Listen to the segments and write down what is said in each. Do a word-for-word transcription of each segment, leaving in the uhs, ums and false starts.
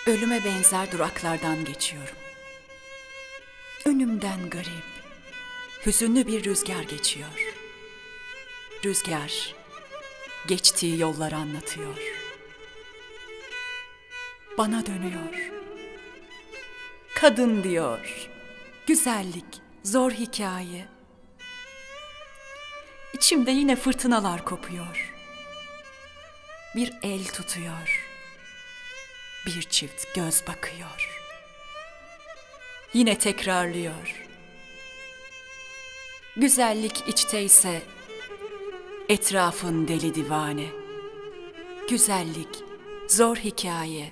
Ölüme benzer duraklardan geçiyorum. Önümden garip, hüzünlü bir rüzgar geçiyor. Rüzgar, geçtiği yolları anlatıyor. Bana dönüyor. Kadın diyor, güzellik, zor hikaye. İçimde yine fırtınalar kopuyor. Bir el tutuyor. Bir çift göz bakıyor. Yine tekrarlıyor. Güzellik içteyse etrafın deli divane. Güzellik zor hikaye.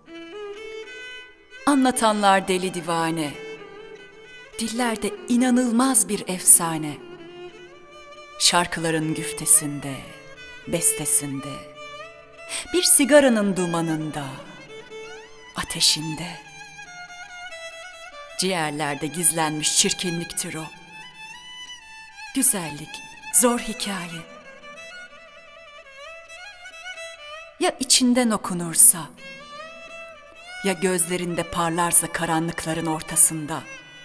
Anlatanlar deli divane. Dillerde inanılmaz bir efsane. Şarkıların güftesinde, bestesinde, bir sigaranın dumanında, ateşinde. Ciğerlerde gizlenmiş çirkinliktir o. Güzellik, zor hikaye. Ya içinden okunursa, ya gözlerinde parlarsa karanlıkların ortasında,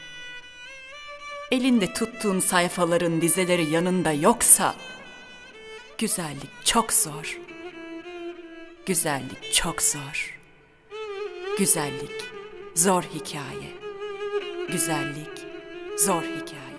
elinde tuttuğun sayfaların dizeleri yanında yoksa, güzellik çok zor. Güzellik çok zor. Güzellik zor hikaye. Güzellik zor hikaye.